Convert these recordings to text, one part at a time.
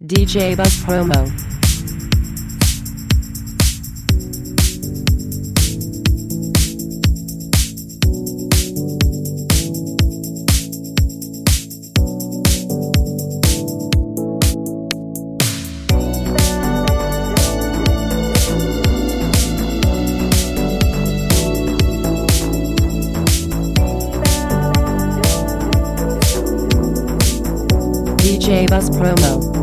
DJ Buzz Promo. DJ Buzz Promo.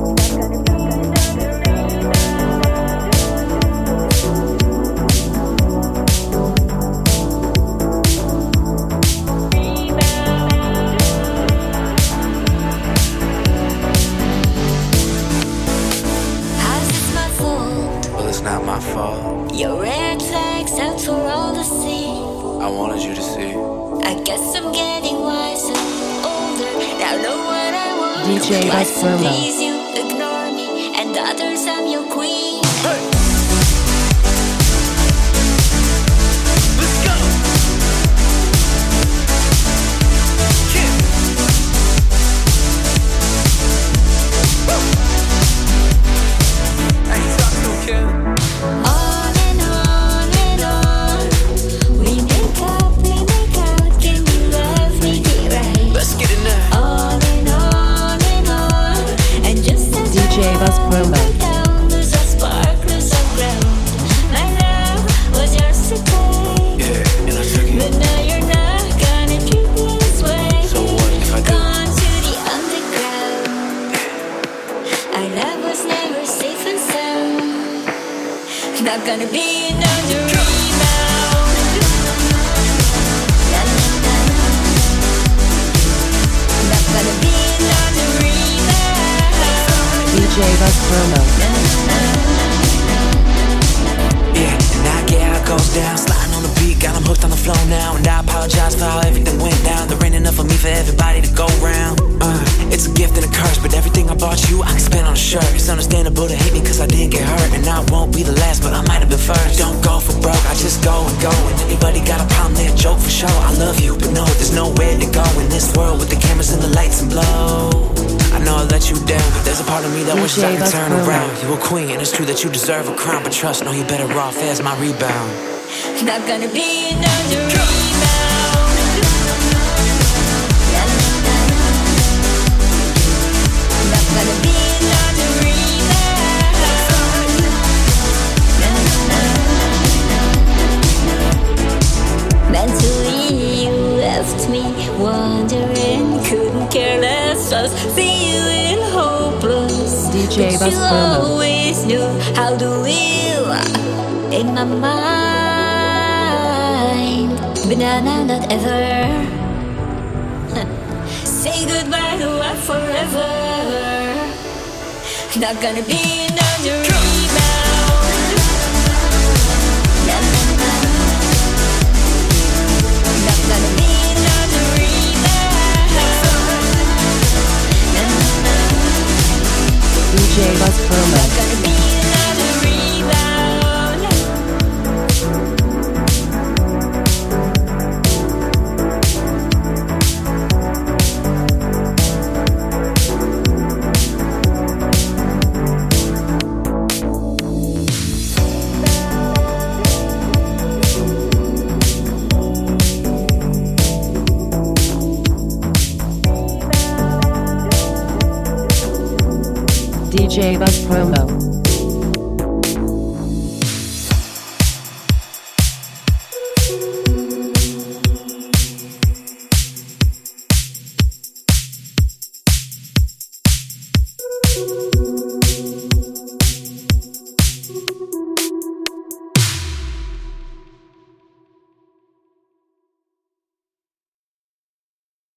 Not my fault. Your red flags out for all to see. I wanted you to see. I guess I'm getting wiser, older. Now know what I want. DJ Why Buzz some Promo. days you ignore me, and others I'm your queen. Hey! Let's go! Kid! Woo! I ain't talking to a kid. On and on, we make out, can you love me right? Let's get in there. On and on, and just as DJ Buzz Promo. down, there's a spark, there's a glow. My love was yours to take, Yeah, and I took but it. now you're not gonna treat me this way. So what if I do? Gone to the underground. Our love was never safe and sound. Not gonna be another rebound. Na, na, na. Not gonna be another rebound. DJ Buzz Promo. Na, na, Yeah, and I get how it goes down. Sliding on the beat, got 'em hooked on the flow now. And I apologize for how everything went down. There ain't enough of me for everybody to go round. It's a gift and a curse, but everything I bought you, I can spend on a shirt. It's understandable to hate me cause I didn't get hurt. And I won't be the last, but I might have been first. Don't go for broke, I just go and go. And anybody got a problem, they a joke for sure. I love you, but no, there's nowhere to go in this world with the cameras and the lights and blow. I know I let you down, but there's a part of me that wishes I could Buzz turn Promo. around. You a queen, and it's true that you deserve a crown. But trust, no, you better off as my rebound. not gonna be another rebound. Na, na, na. Not gonna be another rebound. Na, na, na. Mentally you left me wondering, couldn't care less, just feeling hopeless. DJ But Buzz you Promo. always knew how to live in my mind, but now not ever. Say goodbye to life forever. Not gonna be another rebound. Na, na, na. Not gonna be another rebound. Na, na, na. DJ Buzz Promo. Not gonna be another rebound. DJ Buzz Promo.